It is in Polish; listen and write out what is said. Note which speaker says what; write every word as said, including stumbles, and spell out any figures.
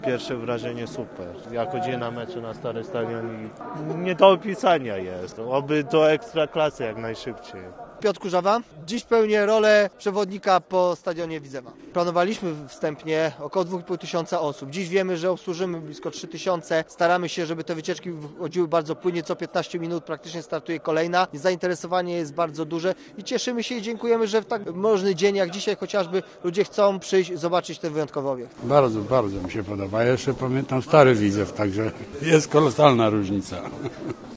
Speaker 1: Pierwsze wrażenie super. Ja chodziłem na mecze na Stary Stadion i nie do opisania jest. Oby do ekstraklasy jak najszybciej.
Speaker 2: Piotr Kurzawa. Dziś pełnię rolę przewodnika po stadionie Widzewa. Planowaliśmy wstępnie około dwa i pół tysiąca osób. Dziś wiemy, że obsłużymy blisko trzy tysiące. Staramy się, żeby te wycieczki wychodziły bardzo płynnie. Co piętnaście minut praktycznie startuje kolejna. Zainteresowanie jest bardzo duże i cieszymy się i dziękujemy, że w tak możny dzień jak dzisiaj chociażby ludzie chcą przyjść, zobaczyć ten wyjątkowy obiekt.
Speaker 3: Bardzo, bardzo mi się podoba. Ja jeszcze pamiętam stary Widzew, także jest kolosalna różnica.